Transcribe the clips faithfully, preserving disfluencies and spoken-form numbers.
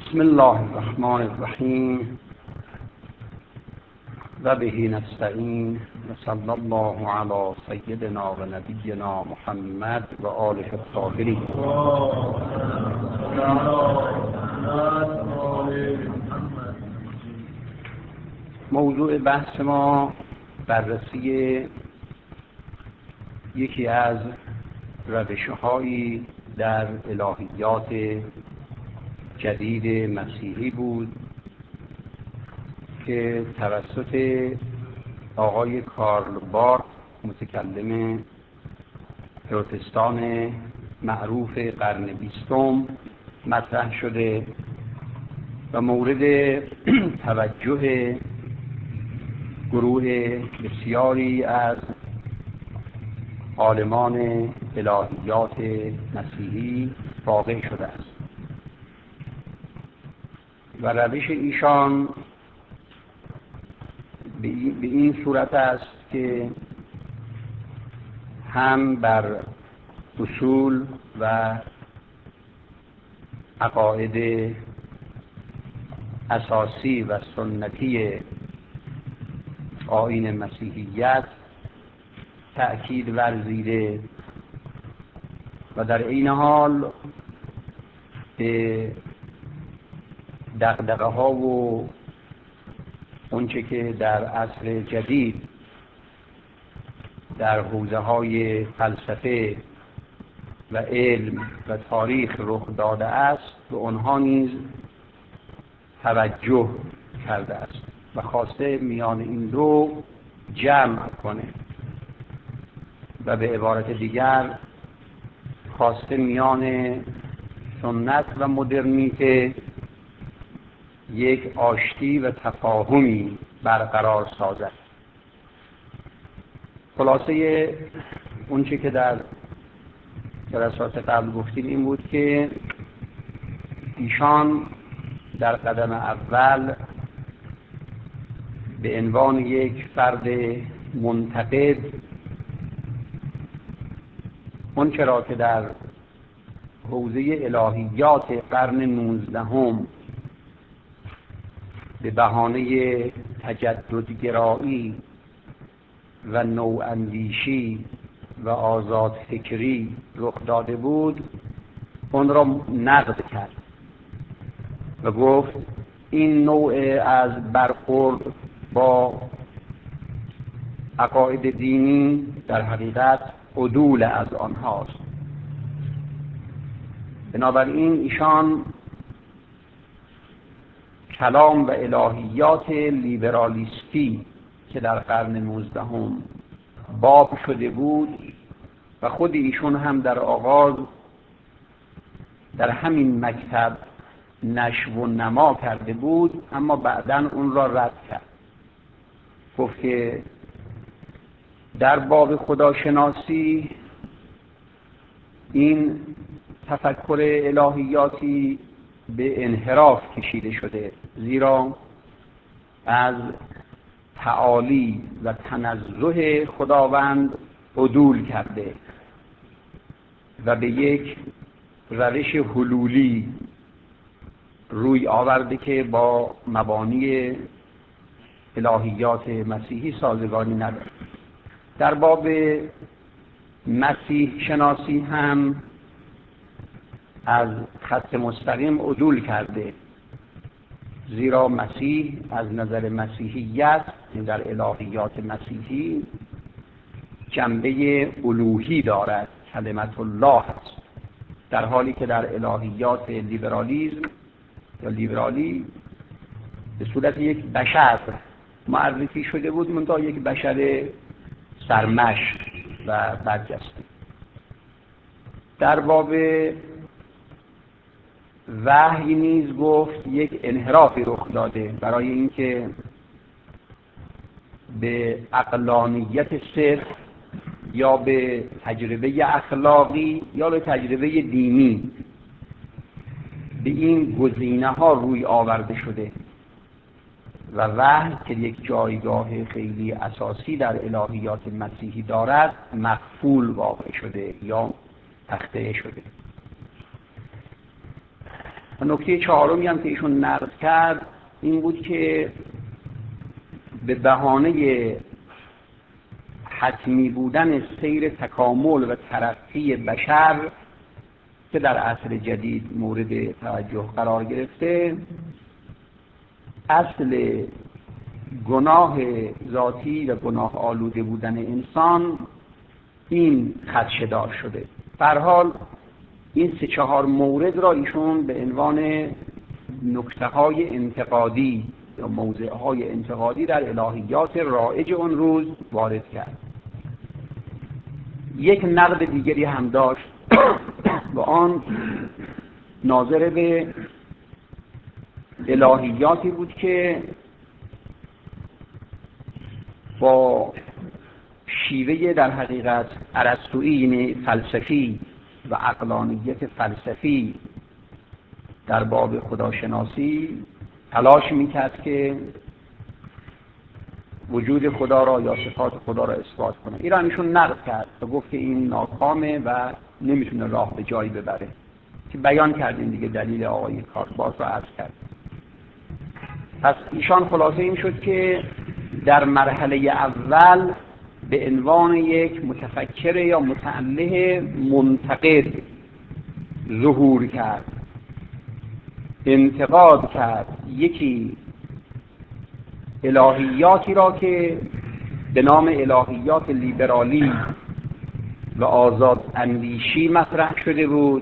بسم الله الرحمن الرحیم و به نستعین و صلی الله علی سیدنا و نبینا محمد و آله الطاهرین. موضوع بحث ما بررسی یکی از روش‌هایی در الهیات جدید مسیحی بود که توسط آقای کارل بارت، متکلم پروتستان معروف قرن بیستم، مطرح شده و مورد توجه گروه بسیاری از عالمان الهیات مسیحی واقع شده است و روش ایشان به این صورت است که هم بر اصول و عقاید اساسی و سنتی آیین مسیحیت تأکید ورزیده و در این حال به دغدغه ها و اونچه که در عصر جدید در حوزه های فلسفه و علم و تاریخ رخ داده است به آنها نیز توجه کرده است و خواسته میان این دو جمع کنه و به عبارت دیگر خواسته میان سنت و مدرنیته یک آشتی و تفاهمی برقرار سازد. خلاصه اونچه که در جلسات قبل گفتیم این بود که ایشان در قدم اول به عنوان یک فرد منتقد اونچه را که در حوزه الهیات قرن نوزدهم به بهانه تجددگرایی و نواندیشی و آزاد فکری رخ داده بود اون را نقد کرد و گفت این نوع از برخورد با عقاید دینی در حقیقت عدول از آنهاست. بنابراین ایشان کلام و الهیات لیبرالیستی که در قرن نوزدهم باب شده بود و خود ایشون هم در آغاز در همین مکتب نشو و نما کرده بود، اما بعداً اون را رد کرد. گفت که در باب خداشناسی این تفکر الهیاتی به انحراف کشیده شده، زیرا از تعالی و تنزه خداوند عدول کرده و به یک روش حلولی روی آورده که با مبانی الهیات مسیحی سازگاری ندارد. در باب مسیح شناسی هم از خط مستقیم عدول کرده، زیرا مسیح از نظر مسیحیت در الهیات مسیحی جنبه الوهی دارد، کلمت الله است، در حالی که در الهیات لیبرالیسم یا لیبرالی به صورت یک بشر معرفی شده بود، منتها یک بشر سرمشق و برجسته. در باب وحی نیز گفت یک انحرافی رخ داده برای اینکه به عقلانیت صرف یا به تجربه اخلاقی یا به تجربه دینی به این گزینه ها روی آورده شده و وحی که یک جایگاه خیلی اساسی در الهیات مسیحی دارد مقفول واقع شده یا تخته شده. و نکته چهارمی هم که ایشون نقد کرد این بود که به بهانه حتمی بودن سیر تکامل و ترقی بشر که در عصر جدید مورد توجه قرار گرفته، اصل گناه ذاتی و گناه آلوده بودن انسان این خدشه‌دار شده. به هر حال این سه چهار مورد را ایشون به عنوان نکته‌های انتقادی یا موضع‌های انتقادی در الهیات رایج اون روز وارد کرد. یک نقد دیگری هم داشت و آن ناظر به الهیاتی بود که با شیوه در حقیقت ارسطویی، یعنی فلسفی و عقلانیت فلسفی در باب خداشناسی تلاش میکرد که وجود خدا را یا صفات خدا را اثبات کنه. این را ایشون نقد کرد و گفت که این ناکامه و نمیتونه راه به جایی ببره، که بیان کردیم دیگه دلیل آقای کارتباز را عرض کرد. پس ایشان خلاصه این شد که در مرحله اول به عنوان یک متفکر یا متأله منتقد ظهور کرد، انتقاد کرد یکی الهیاتی را که به نام الهیات لیبرالی و آزاد اندیشی مطرح شده بود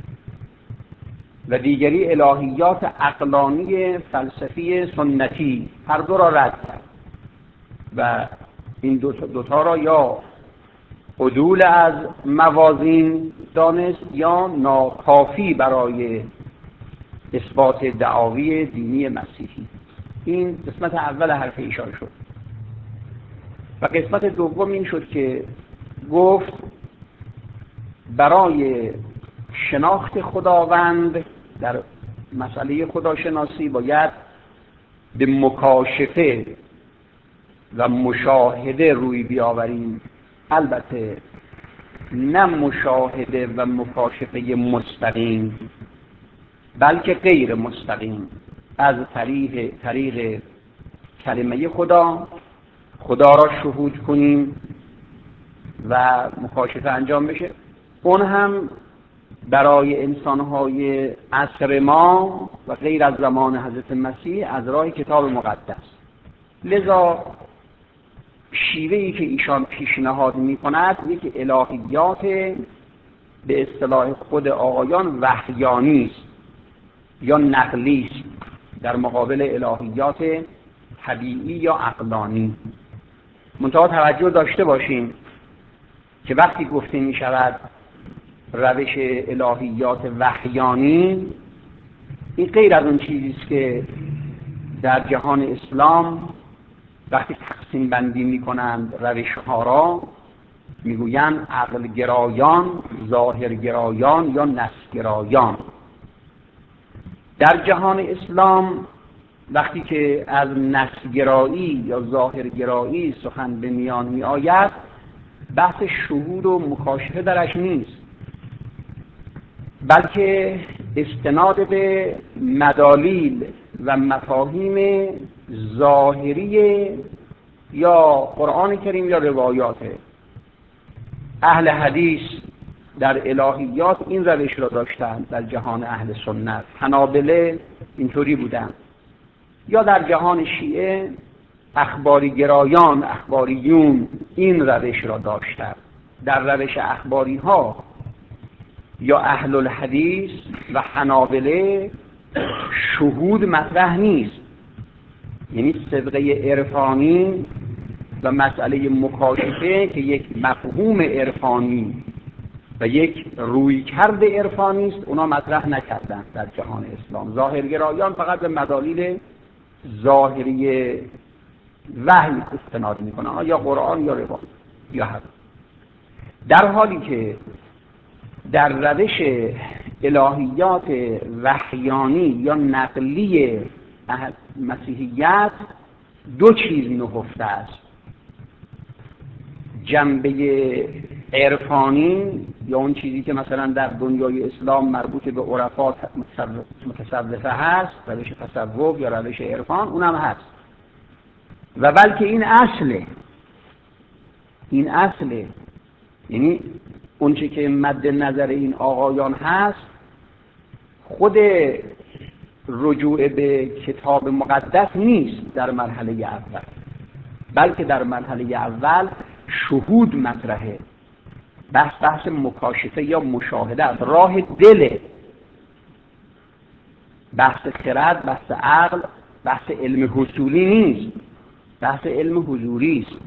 و دیگری الهیات عقلانی فلسفی سنتی، هر دو را رد کرد و این دوتا, دوتا را یا عدول از موازین دانست یا ناکافی برای اثبات دعاوی دینی مسیحی. این قسمت اول حرف ایشان شد. و قسمت دوم این شد که گفت برای شناخت خداوند در مسئله خداشناسی باید به مکاشفه و مشاهده روی بیاوریم، البته نه مشاهده و مکاشفه مستقیم بلکه غیر مستقیم، از طریق طریق کلمه خدا خدا را شهود کنیم و مکاشفه انجام بشه. اون هم برای انسان‌های عصر ما و غیر از زمان حضرت مسیح از راه کتاب مقدس. لذا شیوهی که ایشان پیشنهاد می‌کند یک الهیات به اصطلاح خود آقایان وحیانی است یا نقلی است در مقابل الهیات طبیعی یا عقلانی. منتها توجه داشته باشیم که وقتی گفته می شود روش الهیات وحیانی، این غیر از اون چیزی است که در جهان اسلام وقتی تقسیم بندی می کنند روش ها را میگویند عقل گرایان، ظاهر گرایان یا نص گرایان. در جهان اسلام وقتی که از نص گرایی یا ظاهر گرایی سخن به میان می آید، بحث شهود و مکاشفه درش نیست، بلکه استناد به مدالیل و مفاهیم ظاهری یا قرآن کریم یا روایات. اهل حدیث در الهیات این روش را داشتند، در جهان اهل سنت حنابله اینطوری بودند، یا در جهان شیعه اخباری گرایان اخباریون این روش را داشتند. در روش اخباری ها یا اهل الحدیث و حنابله شهود مطرح نیست، یعنی صدقه عرفانی و مسئله مکاشفه که یک مفهوم عرفانی و یک رویکرد عرفانی است، اونا مطرح نکردند در جهان اسلام. ظاهرگرایان فقط به مدالیل ظاهری وحی استناد میکنن، یا قرآن یا روایات یا هر. در حالی که در روش الهیات وحیانی یا نقلی مسیحیت دو چیز نهفته است: جنبه عرفانی یا اون چیزی که مثلا در دنیای اسلام مربوط به عرفات متصوفه هست، روش تصوف یا روش عرفان، اونم هست. و بلکه این اصله، این اصله، یعنی اون چی که مد نظر این آقایان هست خود رجوع به کتاب مقدس نیست در مرحله اول، بلکه در مرحله اول شهود مطرحه، بحث بحث مکاشفه یا مشاهده است، راه دله، بحث خرد، بحث عقل، بحث علم حصولی نیست، بحث علم حضوری است.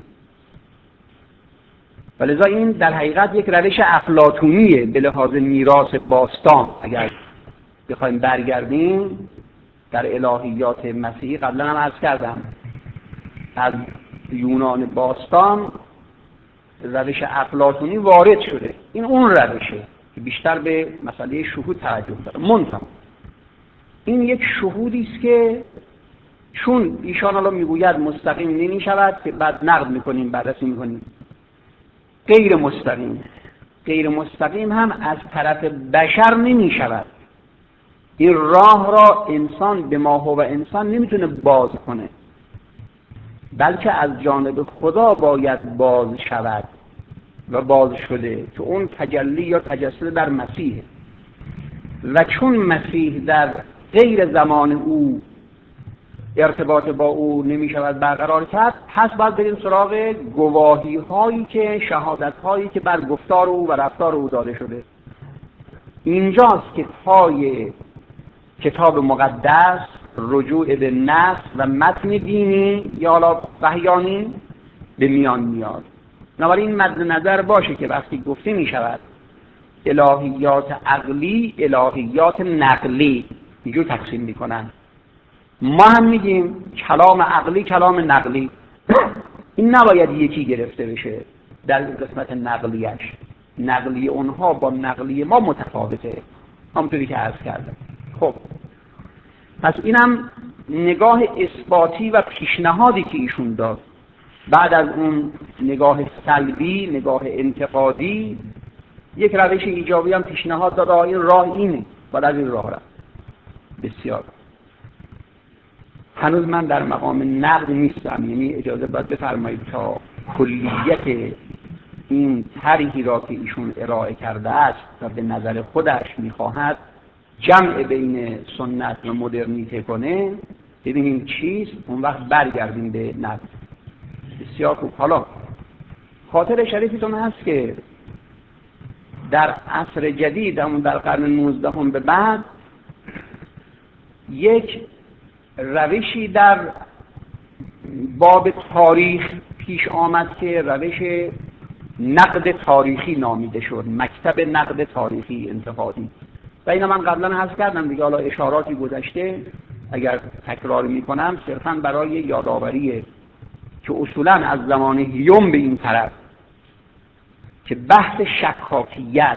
ولذا این در حقیقت یک روش افلاطونیه به لحاظ میراث باستان. اگر بخوایم برگردیم در الهیات مسیحی، قبلا هم عرض کردم، از یونان باستان روش افلاطونی وارد شده. این اون روشه که بیشتر به مسئله شهود توجه داره. منتها این یک شهودی است که چون ایشان الان میگوید مستقیم نمی شود که بعد نقد میکنیم، بررسی میکنیم، غیر مستقیم، غیر مستقیم هم از طرف بشر نمی شود. این راه را انسان به ما هو انسان نمیتونه باز کنه، بلکه از جانب خدا باید باز شود و باز شده که اون تجلی یا تجسد در مسیح. و چون مسیح در غیر زمان او ارتباط با او نمی شود برقرار کرد، پس باید بریم سراغ گواهی هایی که شهادت هایی که بر گفتار او و رفتار او داده شده. اینجاست که پای کتاب مقدس رجوع به نص و متن دینی یا حالا وحیانی به میان میاد. بنابراین این مد نظر باشه که وقتی گفته می شود الهیات عقلی، الهیات نقلی، اینجور تقسیم میکنن. ما هم میگیم کلام عقلی، کلام نقلی. این نباید یکی گرفته بشه در قسمت نقلیش. نقلی اونها با نقلی ما متفاوته، همونطوری که عرض کردم. خب پس اینم نگاه اثباتی و پیشنهادی که ایشون داد. بعد از اون نگاه سلبی، نگاه انتقادی، یک روش ایجابی هم پیشنهاد داد. این راه اینه، باید از این راه رفت. بسیار. هنوز من در مقام نقد نیستم، یعنی اجازه باید بفرمایید تا کلیت این طرحی را که ایشون ارائه کرده است و به نظر خودش میخواهد جمع بین سنت و مدرنیته کنه، ببینیم چیست، اون وقت برگردیم به نقد. بسیار خوب. حالا خاطر شریفتون هست که در عصر جدید، همون در قرن نوزدهم به بعد، یک روشی در باب تاریخ پیش آمد که روش نقد تاریخی نامیده شد، مکتب نقد تاریخی انتقادی. و اینا من قبلا عرض کردم دیگه، حالا اشاراتی گذشته، اگر تکرار میکنم صرفا برای یادآوریه که اصولا از زمان هیوم به این طرف که بحث شکاکیت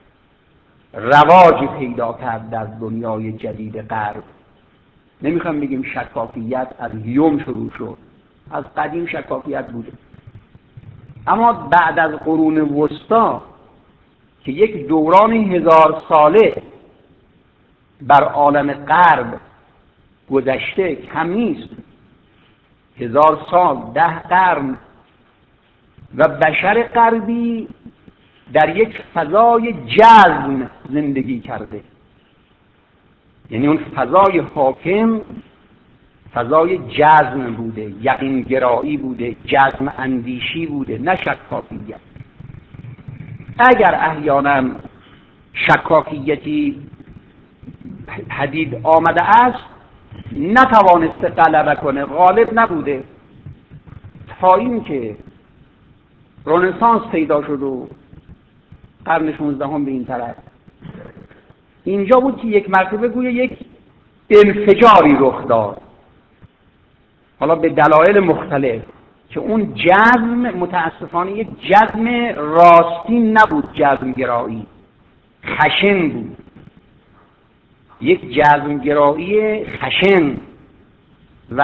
رواج پیدا کرد در دنیای جدید غرب. نمیخوام بگیم شکاکیت از هیوم شروع شد، از قدیم شکاکیت بوده، اما بعد از قرون وسطا که یک دوران هزار ساله بر عالم غرب گذشته، کم نیست، هزار سال، ده قرن، و بشر غربی در یک فضای جزم زندگی کرده. یعنی اون فضای حاکم فضای جزم بوده، یقین گرایی بوده، جزم اندیشی بوده، نه شکاکیت. اگر احیانا شکاکیتی پدید آمده است، نتوانسته غلبه کنه، غالب نبوده، تا این که رنسانس پیدا شد و قرن شانزدهم به این طرف، اینجا بود که یک مرتبه گویا یک انفجاری رخ داد، حالا به دلایل مختلف، که اون جزم متاسفانه یک جزم راستین نبود، جزم گرایی خشن بود، یک جزم گرایی خشن و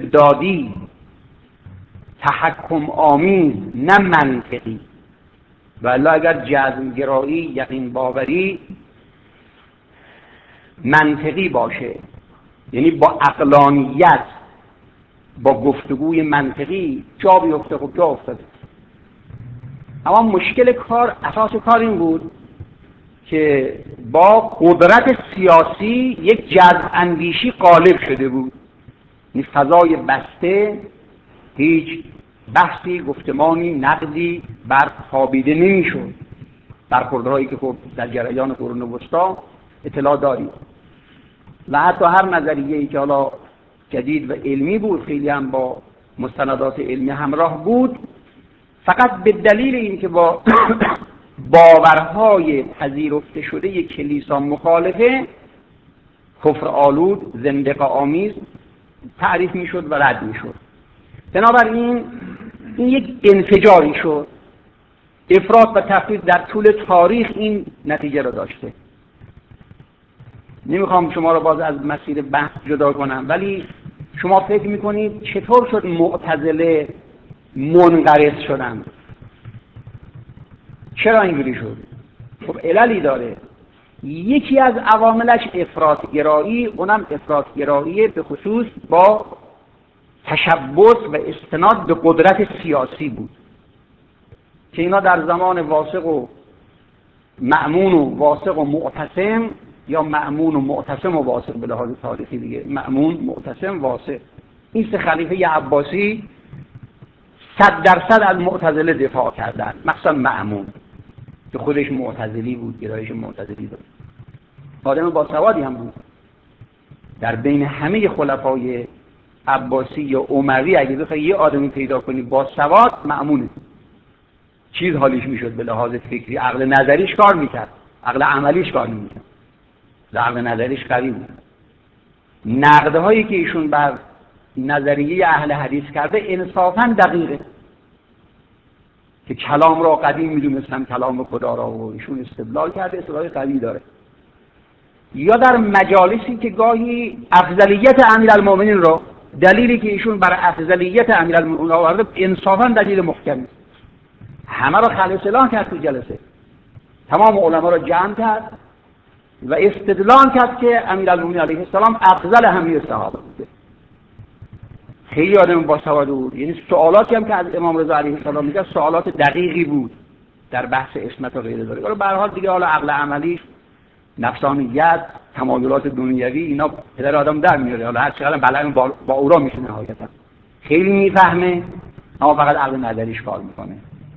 استبدادی، تحکم آمیز، نه منطقی. ولی اگر جزمگرایی، یقین باوری منطقی باشه، یعنی با عقلانیت، با گفتگوی منطقی جا بیفته، خب جا افتاده. اما مشکل کار، اساس کار این بود که با قدرت سیاسی یک جزم اندیشی غالب شده بود. این فضای بسته، هیچ بحثی، گفتمانی، نقدی برخوابیده نمیشد. برخوردهایی که خب در جریان قرون وسطی اطلاع داریم و حتی هر نظریه‌ای که حالا جدید و علمی بود، خیلی هم با مستندات علمی همراه بود، فقط به دلیل اینکه با باورهای پذیرفته شده یک کلیسا مخالفه، کفر آلود، زندقه آمیز تعریف میشد و رد میشد. بنابراین این یک انفجاری شد. افراط و تفرید در طول تاریخ این نتیجه را داشته. نمیخوام شما را باز از مسیر بحث جدا کنم، ولی شما فکر میکنید چطور شد معتزله منقرض شدن؟ چرا اینجوری شد؟ خب عللی داره. یکی از عواملش افراط‌گرایی، اونم افراط‌گرایی به خصوص با تشبث و استناد به قدرت سیاسی بود که اینا در زمان واثق و مأمون و واثق و معتصم، یا مأمون و معتصم و واثق به لحاظ تاریخی دیگه، مأمون، معتصم، واثق، این سه خلیفه عباسی صد درصد از معتزله دفاع کردن، مثلا مأمون که خودش معتزلی بود، گرایش معتزلی داشت، آدم باسوادی هم بود. در بین همه خلفای عباسی یا اموی اگه بخوای یه آدمی پیدا کنی باسواد، مأمونه. چیز حالیش میشد به لحاظ فکری، عقل نظریش کار میکرد، عقل عملیش کار نمیکرد. عقل نظریش قوی بود. نقدهایی که ایشون بر نظریه اهل حدیث کرده انصافاً دقیقه، که کلام را قدیم میدونستن کلام خدا را، و ایشون استدلال کرده، استدلال قوی داره. یا در مجالسی که گاهی افضلیت امیرالمومنین را، دلیلی که ایشون بر افضلیت امیرالمومنین آورده انصافاً دلیل محکمی، همه را خلع اصلاح کرد تو جلسه، تمام علما را جمع کرد و استدلال کرد که امیرالمومنین علیه السلام افضل همه صحابه بوده. خیلی آدم باسواد بود. یعنی سوالاتی هم که از امام رضا علیه السلام میگه سوالات دقیقی بود در بحث عصمت و غیره داره. به هر حال دیگه حالا عقل عملی، نفسانیت، تمایلات دنیوی، اینا پدر آدم در میاره. حالا هر چقدر بلند با, با اورا میشه نهایتا. خیلی میفهمه اما فقط عقل نظریش کار میکنه.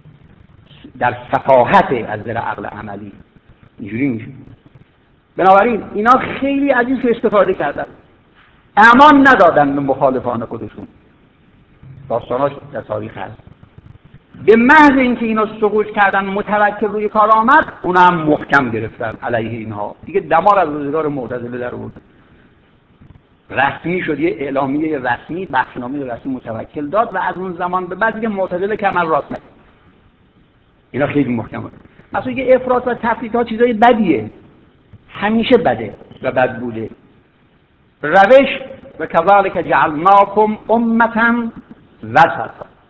در صفاحت از در عقل عملی اینجوری میشه. بنابراین اینا خیلی از این استفاده کردن، امان ندادن به مخالفان خودشون. داستاناش در تاریخ هست. به محض اینکه اینا سقوط کردن، متوکل روی کار آمد، اونا هم محکم گرفتن علیه اینها. دیگه دمار از روزگار معتزله در آورد. رسمی شد، یه اعلامیه رسمی، بخشنامه رسمی متوکل داد و از اون زمان به بعد دیگه معتزله کمر راست نکرد. اینا خیلی محکمه. مثلا یه افراط و تفریط ها چیزای بدیه، همیشه بده و بد بوده. روش و کذالک جعلناکم امة وسطا،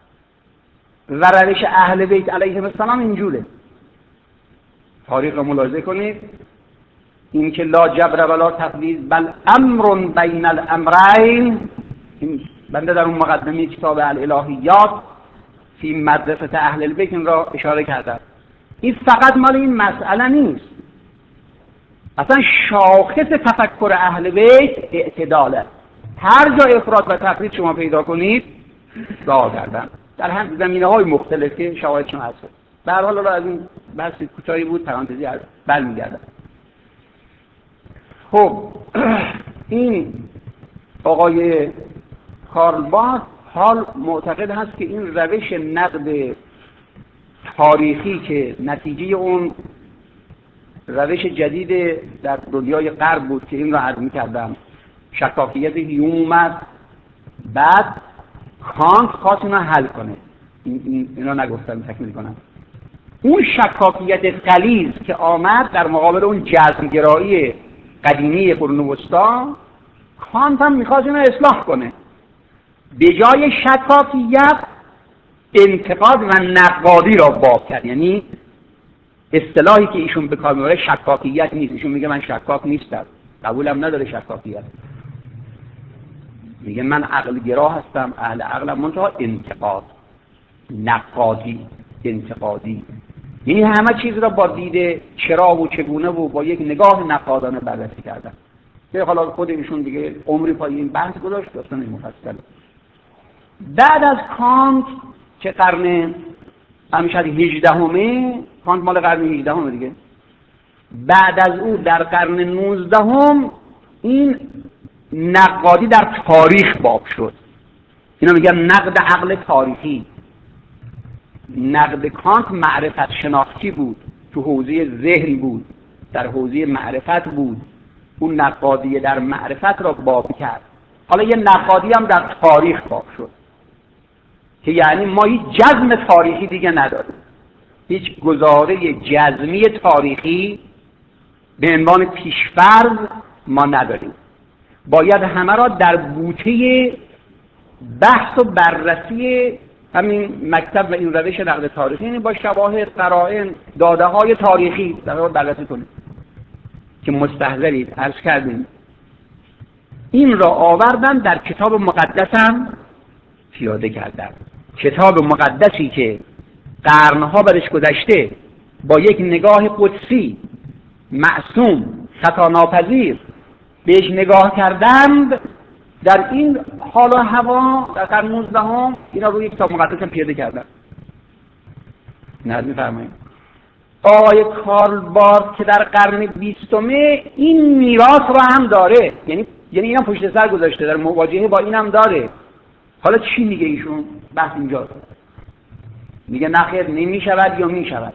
و روش اهل بیت علیهم السلام اینجوره. تاریخ رو ملاحظه کنید، این که لا جبر ولا تفویض بل امر بین الامرین، این بنده در اون مقدمه کتاب الالهیات فی مدرسه اهل البیت این را اشاره کردم. این فقط مال این مسئله نیست، اصلا شاخص تفکر اهل بیت اعتداله. هر جا افراط و تفرید شما پیدا کنید راه کردن در هم زمینه های مختلف که شواهدشون هست. به هر حال از این بحث کوتاهی بود، پرانتزی هست، برمیگردم. خب این آقای کارل باخ حال معتقد هست که این روش نقد تاریخی که نتیجه اون روش جدید در دنیای غرب بود که این را عرض می‌کردم، شکافیت هیوم اومد، بعد کانت خواست اینا حل کنه. این این اینا نگفتم، تکمیل کنم. اون شکافیت غلیظ که آمد در مقابل اون جزمگرایی قدیمی قرون وسطی، کانت هم می‌خواست اینو اصلاح کنه. به جای شکافیت انتقاد و نقادی را باب کرد، یعنی اصطلاحی که ایشون به کار میبره شکاکیت نیست. ایشون میگه من شکاک نیستم، قبولم نداره شکاکیت. میگه من عقل گرا هستم، اهل عقلم، منتها انتقاد، نقادی، انتقادی، یعنی همه چیز را با دید چرا و چگونه و با یک نگاه نقادانه بررسی کردن. که حالا خود ایشون دیگه عمری پای این بحث گذاشت، داستان مفصل. بعد از کانت که قرن همیشه هجدهمه، کانت مال قرن هجدهم دیگه، بعد از او در قرن نوزدهم این نقادی در تاریخ باب شد. اینا میگن نقد عقل تاریخی. نقد کانت معرفت شناختی بود، تو حوزه ذهن بود، در حوزه معرفت بود. اون نقادی در معرفت را باب کرد. حالا یه نقادی هم در تاریخ باب شد که یعنی ما هیچ جزم تاریخی دیگه نداریم، هیچ گزاره جزمی تاریخی به عنوان پیشفرض ما نداریم. باید همه را در بوته بحث و بررسی همین مکتب و این روش نقد تاریخی، یعنی با شواهد، قرائن، داده های تاریخی در واقع بررسی کنیم که مستحضرید. عرض کردیم این را آوردن در کتاب مقدسم پیاده کردن. کتاب مقدسی که قرنها برش گذشته با یک نگاه قدسی معصوم خطا ناپذیر بهش نگاه کردند، در این حال و هوا در قرن نوزدهم اینا روی کتاب مقدس هم پیاده کردن. نظر می‌فرمایید آقای کارل بارت که در قرن بیستمه این میراث را هم داره، یعنی یعنی اینا پشت سر گذاشته، در مواجهه با این هم داره. حالا چی میگه ایشون؟ بحث اینجاست. میگه نخیر نمیشود یا میشود.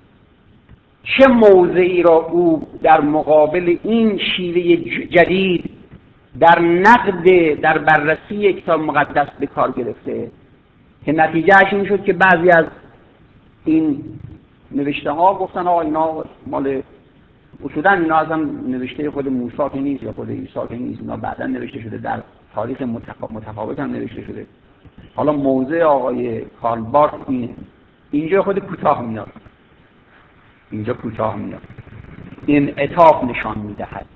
چه موضعی را او در مقابل این شیوه جدید در نقد، در بررسی کتاب مقدس به کار گرفته که نتیجهش این شد که بعضی از این نوشته ها گفتن آقا اینا مال اصولا اینا اصلا نوشته خود موسی که نیست یا خود عیسی که نیست، اینا بعدا نوشته شده، در تاریخ متفاوت هم نوشته شده. حالا موضع آقای کارل بارت اینه. اینجا خود کوتاه میاد، اینجا کوتاه میاد، این انعطاف نشان میدهد.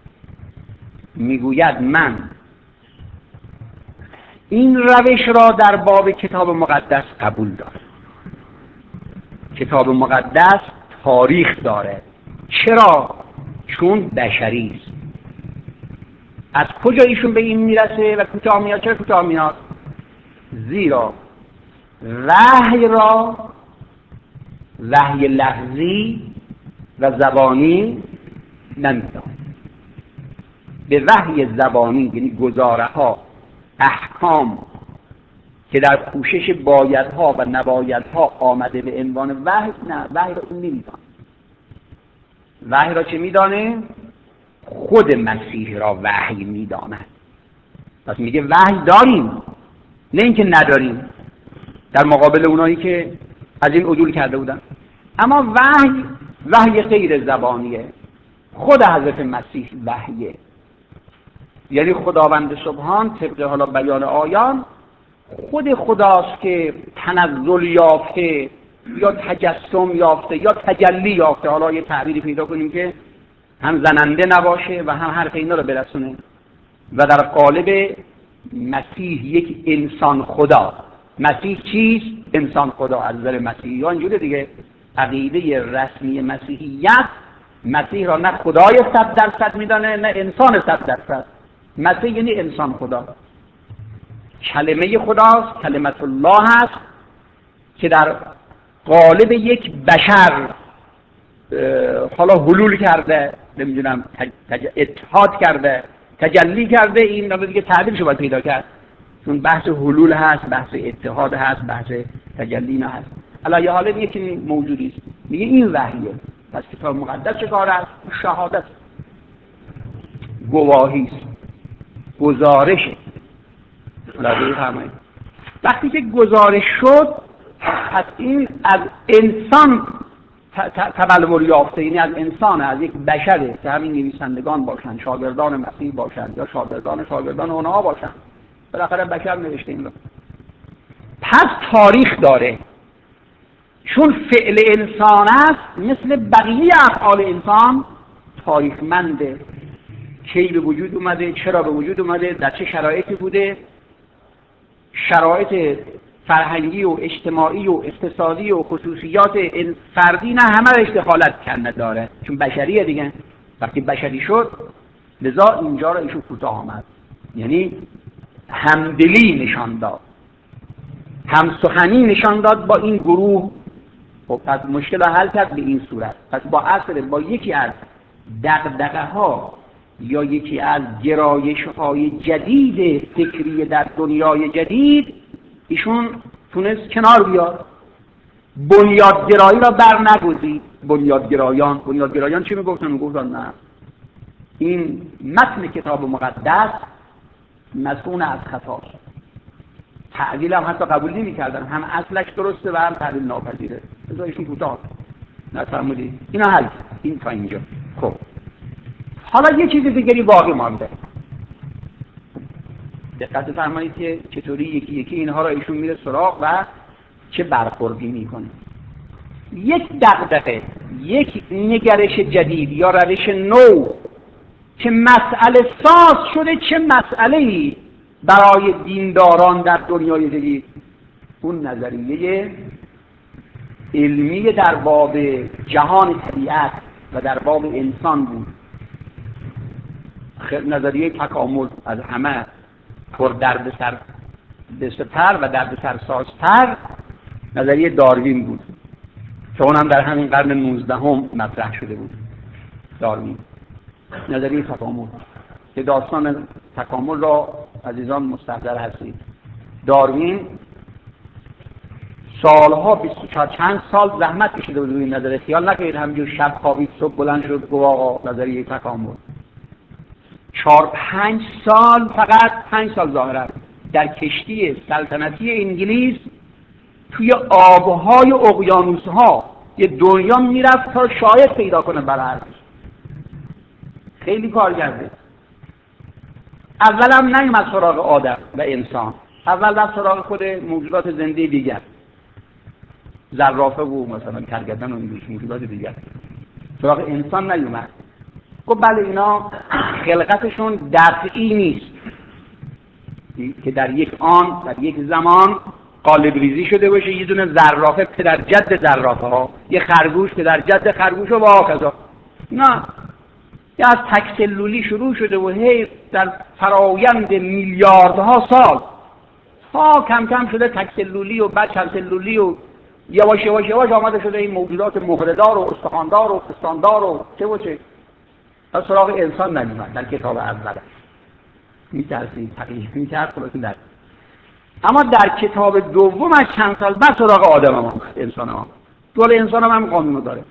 میگوید من این روش را در باب کتاب مقدس قبول دارم. کتاب مقدس تاریخ داره. چرا؟ چون بشری است. از کجا ایشون به این میرسه و کوتاه میاد؟ چرا کوتاه میاد؟ زیرا وحی را، وحی لفظی و زبانی نمیدونه. به وحی زبانی یعنی گزاره ها، احکام که در پوشش بایدها و نبایدها آمده به عنوان وحی، نه، وحی را این نمیدونه. وحی را چه میدانه؟ خود مسیح را وحی میداند. پس میگه وحی داریم، نه اینکه نداریم، در مقابل اونایی که از این عدول کرده بودن. اما وحی، وحی غیر زبانیه. خود حضرت مسیح وحیه، یعنی خداوند سبحان طبق حالا بیان آیان خود خداست که تنزل یافته یا تجسم یافته یا تجلی یافته، حالا یه تعبیری پیدا کنیم که هم زننده نباشه و هم حرف اینا رو برسونه، و در قالب مسیح یک انسان خدا. مسیح چیست؟ انسان خدا. از نظر مسیحی ها اینجوره دیگه، عقیده رسمی مسیحیت مسیح را نه خدای صد درصد میدانه نه انسان صد درصد. مسیح یعنی انسان خدا، کلمه خداست، کلمت الله هست که در قالب یک بشر حالا حلول کرده، نمیدونم تج... اتحاد کرده، تجلی کرده. این رو دیگه تعبیرشو باید پیدا کرد، چون بحث حلول هست، بحث اتحاد هست، بحث تجلی نه هست. الان یه حاله یکی موجودی است، میگه این وحیه. پس کتاب مقدس چه کار است؟ شهادت، گواهی است، گزارشه. لازم فرمایید وقتی که گزارش شد، پس این از انسان تبلور یافته، یعنی از انسان، از یک بشره که همین نویسندگان باشن، شاگردان مسیح باشن یا شاگردان شاگردان اونها باشن، بالاخره بشر نوشته این رو. پس تاریخ داره. چون فعل انسان است مثل بقیه افعال انسان تاریخمنده. کی به وجود اومده، چرا به وجود اومده، در چه شرایطی بوده، شرایط فرهنگی و اجتماعی و اقتصادی و خصوصیات فردی نه همه را دخالت کنه داره، چون بشریه دیگه. وقتی بشری شد لذا اینجا را ایشون کوتاه آمد، یعنی همدلی نشان داد، همسخنی نشان داد با این گروه. خب پس مشکل را حل کرد به این صورت. پس با اصل با یکی از دغدغه ها یا یکی از گرایش های جدید فکری در دنیای جدید ایشون تونست کنار بیاد، بنیادگرایی را بر نگزید. بنیادگرایان بنیادگرایان چی میگفتن؟ میگفتن نه، این متن کتاب مقدس مسئول از خطاست. تعدیل هم حتی قبول نمی‌کردن، هم اصلش درسته و هم تعدیل ناپذیره. بذار ایشون کوتاه نفرمودید اینا حل. این تا اینجا. خب حالا یه چیز دیگری باقی مانده. دقت فرمایید که چطوری یکی یکی اینها را ایشون میره سراغ و چه برخوردی میکنه. یک دغدغه، یک نگرش جدید یا روش نو که مسئله ساز شده، چه مسئله‌ای برای دینداران در دنیای جدید، اون نظریه علمی در باب جهان طبیعت و در باب انسان بود. نظریه تکامل از همه پر درد سر دست‌تر و درد سرسازتر نظریه داروین بود که اونم در همین قرن نوزدهم مطرح شده بود. داروین نظریه تکامل که داستان تکامل را عزیزان مستحضر هستید. داروین سالها بیست و چهار چند سال زحمت کشیده بود روی این نظریه. خیال نکنید همینجور شب خوابید صبح بلند شد گفت آقا نظریه تکامل. چهار پنج سال، فقط پنج سال ظاهرا در کشتی سلطنتی انگلیس توی آبهای اقیانوس‌ها یه دنیا میرفت تا شاید پیدا کنه برای خیلی کار کرده. اول هم نیومد سراغ آدم و انسان، اول رفت سراغ خود موجودات زنده دیگر، زرافه و مثلا کرگدن و این موجودات دیگر. سراغ انسان نیومد. گفت بله اینا خلقتشون دفعی نیست که در یک آن در یک زمان قالب ریزی شده باشه، یه دونه زرافه پدر جد زرافه ها، یه خرگوش پدر جد خرگوش و واقعا نه، یه از تک سلولی شروع شده و هی در فرایند میلیاردها سال ها کم کم شده تک سلولی و بعد چند سلولی و یواش یواش یواش آمده شده این موجودات مهره‌دار و استخواندار و پستاندار و چه و چه. از سراغ انسان نمی‌آمد در کتاب اول. می‌ترسید تقلیل می‌کرد خلاص در. اما در کتاب دوم از چند سال بعد سراغ آدم هم آمد، انسان هم آمد. دول انسان هم, هم قانونو داره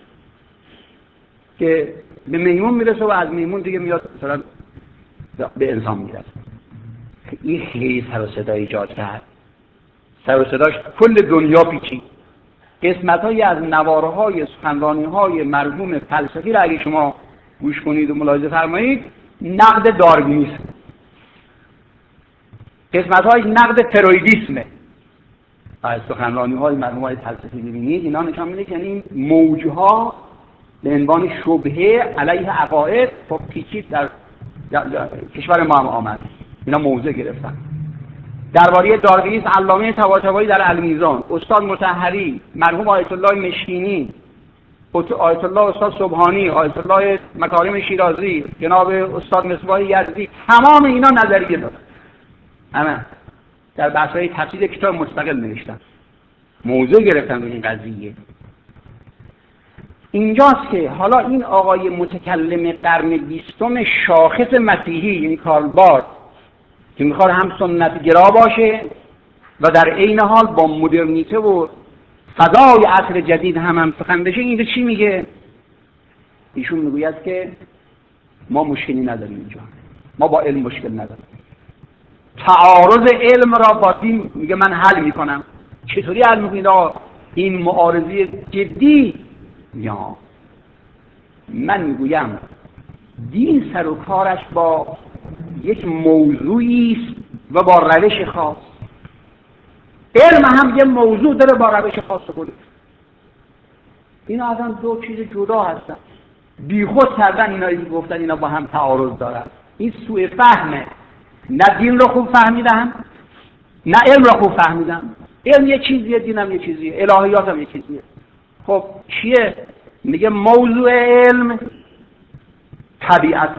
که به میمون میرسه و از میمون دیگه میاد مثلا به انسان میرسه. این خیلی سر و صدا ایجاد کرد. سر و صداش کل دنیا پیچید. قسمت‌هایی از نواره‌های سخنرانی‌های مرحوم فلسفی را اگه شما گوش کنید و ملاحظه فرمایید، نقد داروینیسم، قسمت‌های نقد فرویدیسمه. از سخنرانی‌های مرحوم‌های فلسفی ببینید اینا نشان میده که این موج‌ها به عنوان شبهه علیه عقاید خب پیچید در کشور ما هم آمد. اینا موضع گرفتن. درباره داروینیسم علامه طباطبایی در المیزان، استاد مطهری، مرحوم آیت الله مشکینی، آیت الله استاد سبحانی، آیت الله مکارم شیرازی، جناب استاد مصباح یزدی، تمام اینا نظریه دارن. همه در بحث‌های تفسیر کتاب مستقل نوشتن، موضوع گرفتن روی این قضیه. اینجاست که حالا این آقای متکلم قرن بیستم شاخص مسیحی، یعنی کارل بارت، که میخواد هم سنت گرا باشه و در عین حال با مدرنیته و فضای عصر جدید هم هم سخن بشه، اینجا چی میگه؟ ایشون میگوید که ما مشکلی نداریم اینجا، ما با علم مشکل نداریم. تعارض علم را با دین میگه من حل میکنم. چطوری حل میکنید آقا؟ این معارضه جدی یا من میگویم دین سر و کارش با یک موضوعی است و با روش خاص. علم هم یه موضوع داره با روش خاص خودش. اینا اصلا دو چیز جدا هستن. بیخود کردن اینایی که گفتن اینا با هم تعارض دارن. این سوء فهمه. نه دین رو خوب فهمیدن، نه علم رو خوب فهمیدن. علم یه چیزیه، دین هم یه چیزیه، الهیات هم یه چیزیه. خب چیه؟ میگه موضوع علم طبیعت.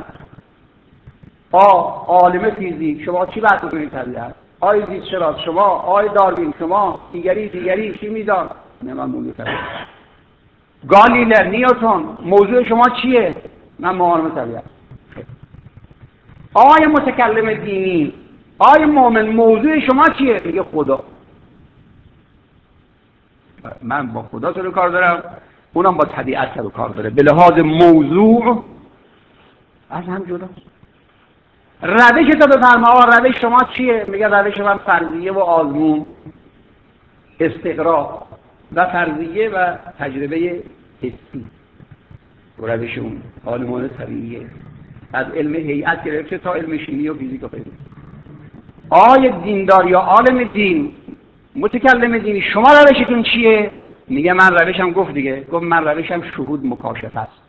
آه عالم فیزیک شما چی بحث می‌کنید طبیعت؟ آی زیست شناس شما، آی داروین شما، دیگری دیگری چی میدان؟ نه من موضوع طبیعت. گالیله، نیوتن موضوع شما چیه؟ من معارف طبیعت. آقای متکلم دینی، آقای مؤمن موضوع شما چیه؟ میگه خدا. من با خدا سر کار دارم، اونم با طبیعت سر کار داره. به لحاظ موضوع از هم جدا. روش تو بفرما، روش شما چیه؟ میگه روش من فرضیه و آزمون، استقرا و فرضیه و تجربه حسی. روش اون عالمان طبیعیه، از علم هیئت گرفته تا علم شیمی و فیزیک و غیره. آیا دیندار یا عالم دین متکلم دینی شما روشتون چیه؟ میگه من روشم، گفت دیگه، گفت من روشم شهود مکاشفه است.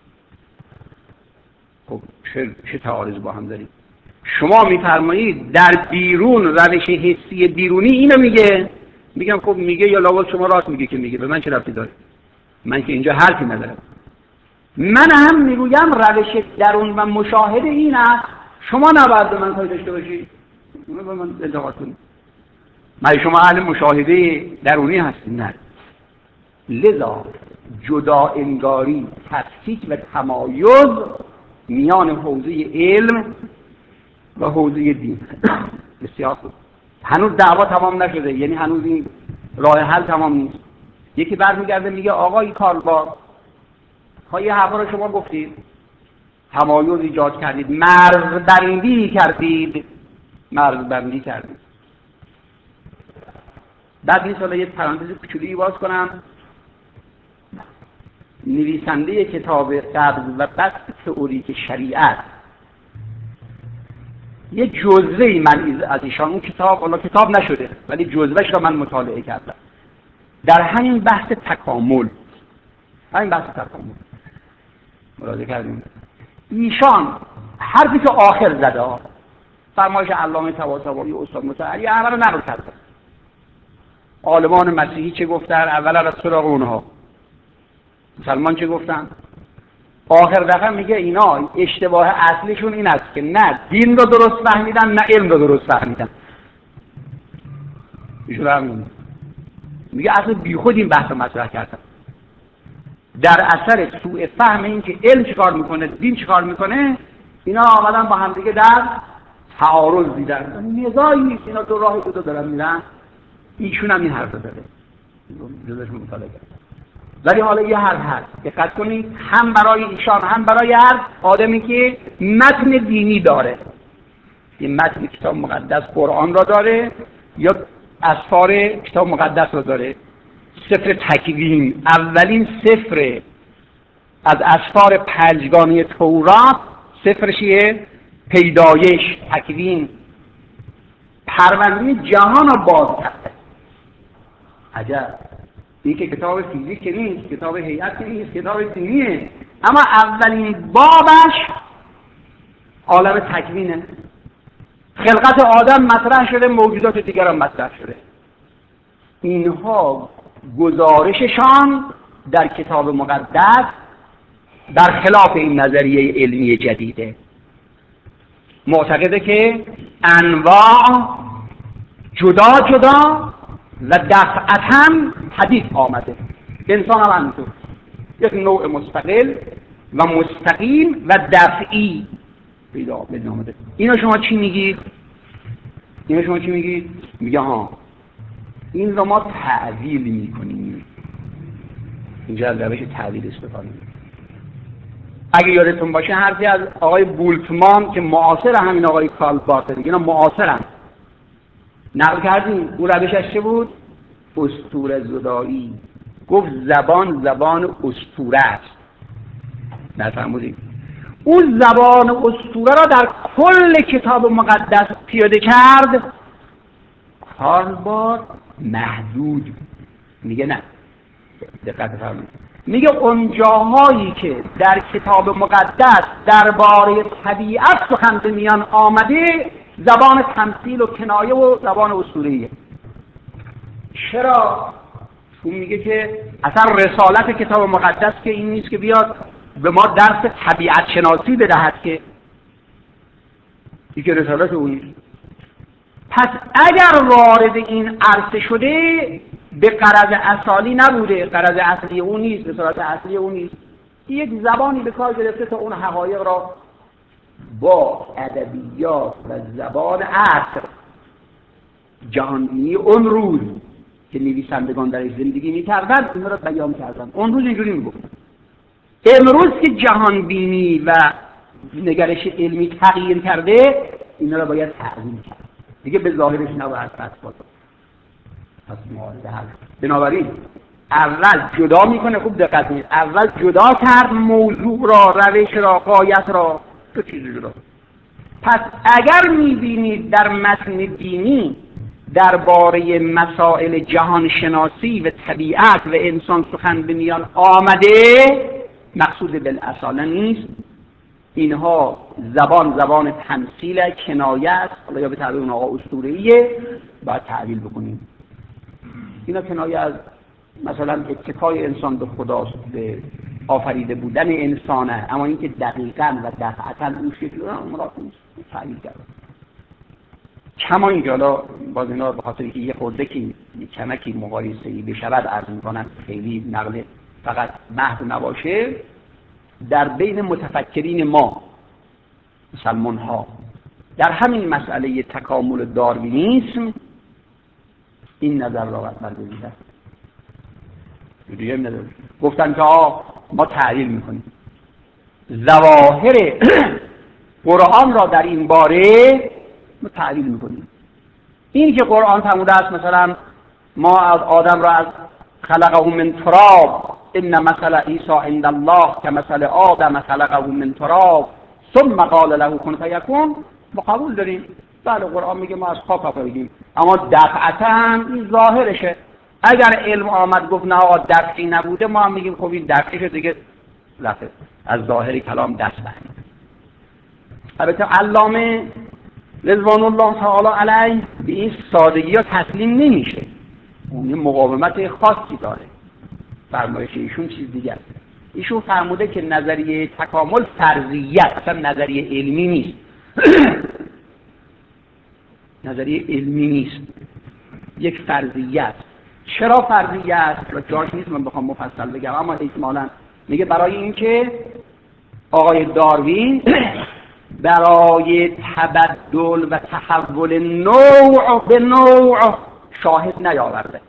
خب چه چه تعارض با هم داریم؟ شما میفرمایید در بیرون روش حسی بیرونی اینو میگه، میگم خب میگه یا لابد شما راست میگه که میگه، به من چه ربطی داره؟ من که اینجا حرفی ندارم. من هم میگویم روش درون و مشاهده این است، شما نباید به من کاری داشته باشید، اونو به من انتقاد کنید. مگه شما اهل مشاهده درونی هستید؟ نه. لذا جدا انگاری، تفکیک و تمایز میان حوزه علم و حوزه دین بسیار خوب. هنوز دعوا تمام نشده، یعنی هنوز این راه حل تمام نیست. یکی برمیگرده میگه آقای کاربار ها یه حرفا رو شما گفتید، تمایز ایجاد کردید، مرزبندی کردید، مرزبندی کردید. بعد نیست حالا یه پرانتز کوچولی باز کنم. نویسنده کتاب قبض و بسط تئوریک شریعت یه جزوه‌ای من از ایشان، اون کتاب حالا کتاب نشده ولی جزوهش رو من مطالعه کردم، در همین بحث تکامل، همین بحث تکامل مراجعه کردیم. ایشان حرفی که آخر زده ها، فرمایش علامه طباطبایی استاد مطهری اول رو نقل کرده. عالمان مسیحی چه گفتن؟ اول از سراغ اونها. مسلمان چه گفتن؟ آخر دفعه میگه اینا اشتباه اصلیشون این است که نه دین رو درست فهمیدن نه علم رو درست فهمیدن. ایشون همین میگه اصلا بیخود این بحث مطرح کردن. در اثر سوء فهم این که علم چیکار میکنه دین چیکار میکنه، اینا آمدن با هم دیگه در تعارض دیدن. نزاعی نیست، اینا دو راه جدا دارن میرن. ایشون هم این حرف داره، جزش مطالعه کرد. ولی حالا یه حرف هست دقت کنید، هم برای ایشان هم برای هر آدمی که متن دینی داره، این متن کتاب مقدس قرآن را داره یا اسفار کتاب مقدس را داره. سفر تکوین اولین سفر از اسفار پنجگانه تورات، سفرشیه پیدایش، تکوین، پرونده جهان را باز کرده. عجب، این که کتاب فیزیک که نیست، کتاب هیئت که نیست، کتاب دینیه، اما اولین بابش عالم تکوینه. خلقت آدم مطرح شده، موجودات دیگر هم مطرح شده. اینها گزارششان در کتاب مقدس در خلاف این نظریه علمی جدیده. معتقده که انواع جدا جدا و دفعتاً حدیث آمده. انسان هم همینطور، یک نوع مستقل و مستقیم و دفعی پیدا آمده. اینو شما چی میگید؟ اینو شما چی میگید؟ میگه ها این رو ما تعویل میکنیم. اینجا از روش تعویل استفاده میکنیم. اگه یادتون باشه حرفی از آقای بولتمان که معاصر همین آقای کارل بارتر، اینا معاصرن، نقل کردیم. اون روشش چه بود؟ اسطوره زدایی. گفت زبان زبان اسطوره است. نفهمودید؟ اون زبان اسطوره را در کل کتاب مقدس پیاده کرد. کارل بارتر محدود میگه نه، دقت فرمایید، میگه اون جاهایی که در کتاب مقدس درباره طبیعت سخن به میان آمده زبان تمثیل و کنایه و زبان اسطوره‌ایه. چرا؟ چون میگه که اصلا رسالت کتاب مقدس که این نیست که بیاد به ما درس طبیعت شناسی بدهد، که این که رسالت اون نیست. پس اگر وارد این عرصه شده به غرض اصلی نبوده، غرض اصلی اون نیست، رسالت اصلی اون نیست، یک زبانی به کار گرفته تا اون حقایق را با ادبیات و زبان عصر جهانی اون روز که نویسندگان درش زندگی می‌کردن اینا را بیان کردن. اون روز اینجوری میگفت. امروز که جهان بینی و نگرش علمی تغییر کرده اینا را باید تعظیم کرد، دیگه به ظاهرش نباید بس باشه. پس بنابراین اول جدا میکنه، خوب دقت کنید، اول جدا کرد موضوع را، روش را، غایت را، دو چیز جدا. پس اگر میبینید در متن دینی درباره مسائل جهان شناسی و طبیعت و انسان سخن به میان آمده، مقصود بالاصاله نیست. اینها زبان زبان تمثیل، کنایه است، حالا یا به تعبیر اون آقا اسطوره‌ایه، باید تعبیر بکنیم. اینا کنایه از مثلا اتکای انسان به خداست، به آفریده بودن انسانه، اما اینکه دقیقاً و دقیقاً اون شکل رو مراد نیست تعبیر کرد. کما اینکه حالا باز اینا به خاطر که یه خورده که یه کمکی مقایسه‌ای بشود عرض می‌کنن، خیلی نقل فقط محض نباشه، در بین متفکرین ما مسلمان ها در همین مسئله تکامل داروینیسم این نظر را برگزیدن. دیگه نداره. گفتن که آه ما تعیین میکنیم ظواهر قرآن را در این باره ما تعیین میکنیم. این که قرآن فرموده است مثلا ما از آدم را از خلقه من تراب ان مثل عیسی عند الله کمثل آدم خلقه من تراب ثم قال له کن فیکون، ما قبول داریم. بله قرآن میگه ما از خاک آفریدیم، اما دفعتا این ظاهرشه. اگر علم آمد گفت نه آقا دفعی نبوده، ما هم میگیم خب این دفعیشه دیگه، لفظ از ظاهر کلام دست بردیم. البته علامه رضوان الله تعالی علیه به این سادگی ها تسلیم نمیشه، اون مقاومت خاصی داره. فرمایش ایشون چیز دیگه است. ایشون فرموده که نظریه تکامل فرضیت، اصلا نظریه علمی نیست. نظریه علمی نیست، یک فرضیت. چرا فرضیت؟ و جاش نیست من بخوام مفصل بگم، اما احتمالاً میگه برای اینکه آقای داروین برای تبدل و تحول نوع به نوع شاهد نیاورده.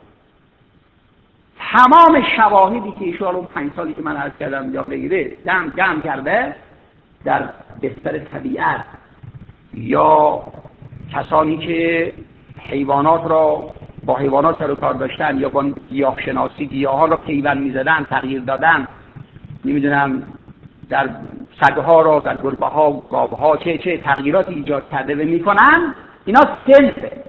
تمام شواهدی که ایشون اون پنج سالی که من عرض کردم یا غیره جمع جمع کرده در بستر طبیعت، یا کسانی که حیوانات را با حیوانات سر و کار داشتن یا با گیاه شناسی گیاها را پیوند می‌زدن، تغییر دادن، نمیدونم در سگها را، در گربه‌ها و گاوها چه چه تغییراتی ایجاد کرده و میکنن، اینا صنفه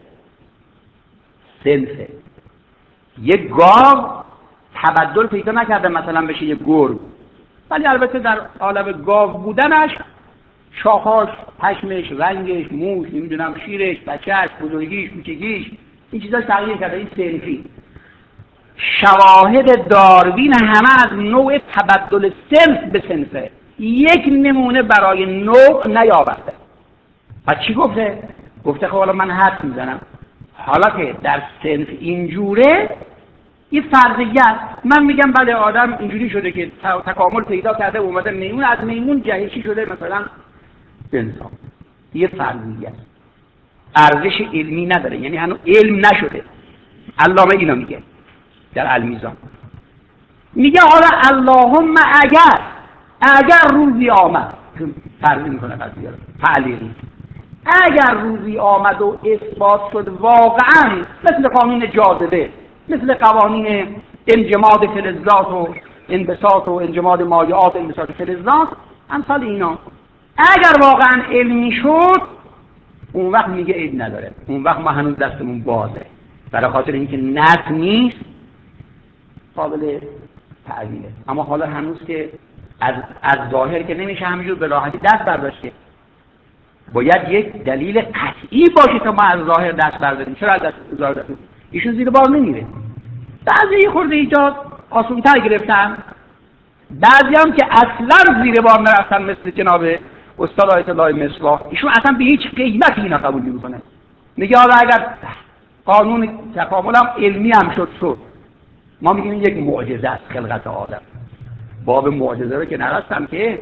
صنفه یک گاو تبدل پیدا نکرده مثلا بشه یک گرگ، ولی البته در عالم گاو بودنش شاخاش، پشمش، رنگش، موش، نمیدونم شیرش، بچهش، بزرگیش، کوچگیش، این چیزا تغییر کرده. این صنفی. شواهد داروین همه از نوع تبدل صنف به صنفه، یک نمونه برای نوع نیاورده. پس چی گفته؟ گفته خب حالا من حد میزنم، حالا که در صنف اینجوره این فرضیت، من میگم بله آدم اینجوری شده که تکامل پیدا کرده اومده میمون، از میمون جهشی شده مثلا انسان. یه فرضیت ارزش علمی نداره، یعنی هنوز علم نشده. علامه اینا میگه در المیزان، میگه حالا اللهم اگر اگر روزی آمد، فرض میکنه قضیه رو تعلیقی، اگر روزی آمد و اثبات شد واقعا مثل قانون جاذبه، مثل قوانین انجماد فلزات و انبساط و انجماد مایعات و انبساط فلزات، امثال اینا اگر واقعا علمی شد، اون وقت میگه عیب نداره، اون وقت ما هنوز دستمون بازه، برای خاطر اینکه نت نیست قابل تعویله. اما حالا هنوز که از از ظاهر که نمیشه همینجور به راحتی دست برداشته، باید یک دلیل قطعی باشه تا ما از ظاهر دست برداریم. چرا از ظاهر دست؟ ایشون زیر بار نمیره. بعضی خورده ایجاد آسون‌تر گرفتن، بعضی هم که اصلا زیر بار نرفتن مثل جناب استاد آیت الله مصباح. ایشون اصلا به هیچ قیمتی اینا قبول نمی‌کنه. میگه حالا اگر قانون تکامل هم علمی هم شد شد، ما میگیم یک معجزه است خلقت آدم. باب معجزه رو که نرفتم که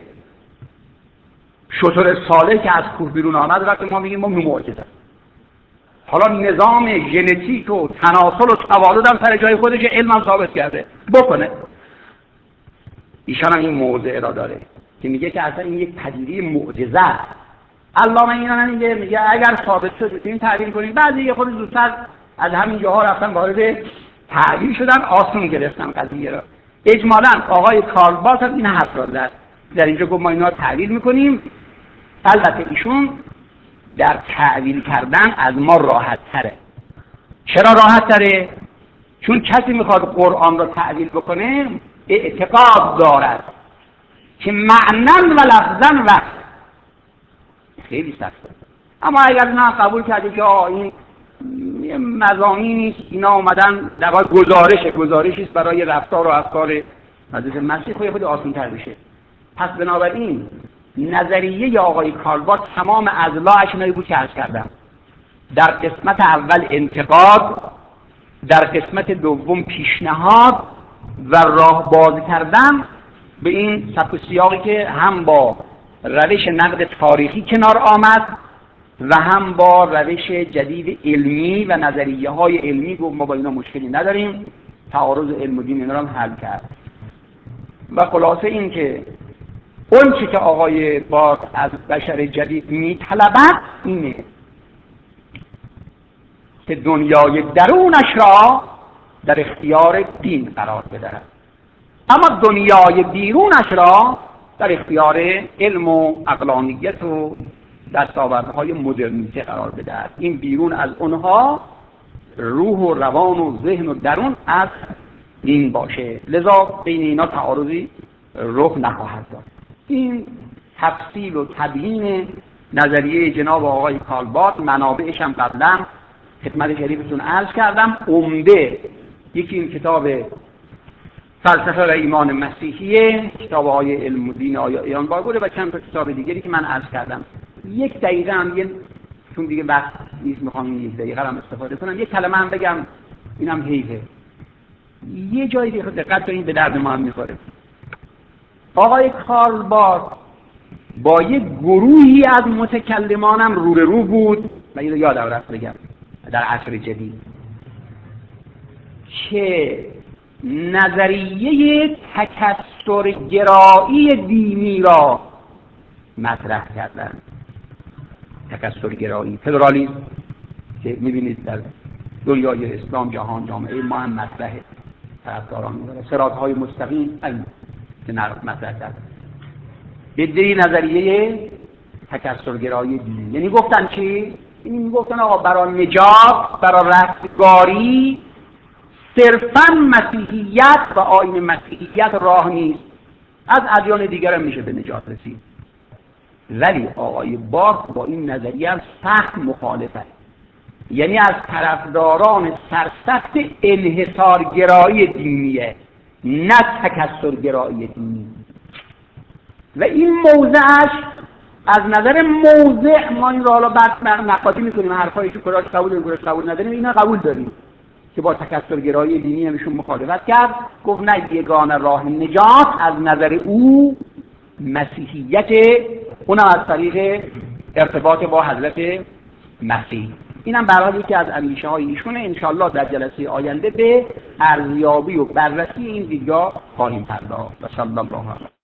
شتر صالح که از کوه بیرون آمد وقتی ما میگیم ما معجزه. حالا نظام ژنتیک و تناسل و توالد هم سر جای خودش علم هم ثابت کرده بکنه. ایشان هم این موضع را داره که میگه که اصلا این یک پدیده معجزه است. علامه اینا میگه میگه اگر ثابت شد میتونیم تعبیر کنیم. بعضی یه خود زودتر از همین جاها رفتن وارد تعبیر شدن، آسون گرفتن قضیه را. اجمالاً آقای کارل بارت این حرف را زد در اینجا گفت ما اینا رو تعبیر میکنیم. البته ایشون در تعبیر کردن از ما راحت تره. چرا راحت تره؟ چون کسی میخواد قرآن را تعبیر بکنه اعتقاد دارد که معنن و لفظن وقت خیلی سخته. اما اگر نه قبول کردی که آه این مضامینی اینا اومدن در واقع گزارشه گزارشی است برای رفتار و افکار حضرت مسیح، خود خود آسان‌تر بشه. پس بنابراین نظریه آقای کارل بارت تمام اضلاعش اینایی بود که عرض کردم. در قسمت اول انتقاد، در قسمت دوم پیشنهاد و راه باز کردن به این سبک و سیاقی که هم با روش نقد تاریخی کنار آمد و هم با روش جدید علمی و نظریه های علمی. گفت ما با اینا مشکلی نداریم، تعارض علم و دین اینا رو هم حل کرد. و خلاصه این که اون چی که آقای بارت از بشر جدید میطلبد اینه که دنیای درونش را در اختیار دین قرار بدهد، اما دنیای بیرونش را در اختیار علم و عقلانیت و دستاوردهای مدرنیته قرار بدهد. این بیرون از اونها روح و روان و ذهن و درون از دین باشه، لذا بین اینا تعارضی رخ نخواهد داشت. این تفصیل و تبیین نظریه جناب آقای کارل بارت، منابعش هم قبلا خدمت شریفتون عرض کردم. عمده یکی این کتاب فلسفه و ایمان مسیحیه، کتاب آقای علم و دین آیا ایان بارگوره و چند تا کتاب دیگری که من عرض کردم. یک دقیقه هم یه چون دیگه وقت نیست میخوام این یک دقیقه هم استفاده کنم، یک کلمه هم بگم، اینم حیفه. یه جایی دیگه دقت کنید به درد ما هم میخوره. آقای کارل بارت با یک گروهی از متکلمانم رو به رو بود و اینو یادم رفت بگم در عصر جدید که نظریه تکثرگرایی دینی را مطرح کردن. تکثرگرایی، فدرالیسم که می‌بینید در دنیای اسلام جهان جامعه ما هم مطرحه، طرفداران می‌داره. صراط‌های مستقیم که مطرح کردن بدی نظریه تکثرگرایی دینی. یعنی گفتن چی؟ یعنی میگفتن آقا برای نجات، برای رستگاری صرفاً مسیحیت و آیین مسیحیت راه نیست، از ادیان دیگر هم میشه به نجات رسید. ولی آقای بارت با این نظریه سخت مخالفه، یعنی از طرفداران سرسخت انحصارگرایی دینیه، نه تکثرگرایی دینی. و این موضعش از نظر موضع، ما این را حالا بعد نقاطی میکنیم، حرفایی که کراش قبول داریم کراش قبول نداریم، اینا قبول داریم که با تکثرگرایی دینی همشون مخالفت کرد. گفت نه، یگانه راه نجات از نظر او مسیحیت، اونم از طریق ارتباط با حضرت مسیح. اینم برای یکی از اندیشه های ایشونه. انشالله در جلسه آینده به ارزیابی و بررسی این دیدگاه خواهیم پرداخت. و صلی الله علیه